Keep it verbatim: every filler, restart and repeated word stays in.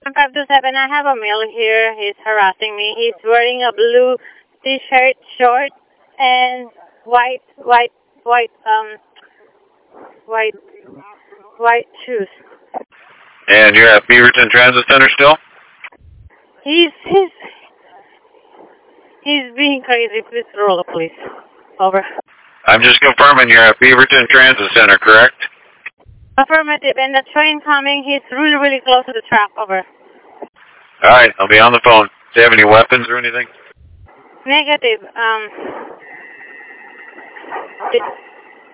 five two seven, I have a male here. He's harassing me. He's wearing a blue t-shirt, short, and white, white, white, um, white, white shoes. And you're at Beaverton Transit Center still? He's, he's, he's being crazy. Please roll, please. Over. I'm just confirming you're at Beaverton Transit Center, correct? Affirmative. And the train coming, he's really, really close to the track. Over. All right, I'll be on the phone. Do you have any weapons or anything? Negative. Um, did,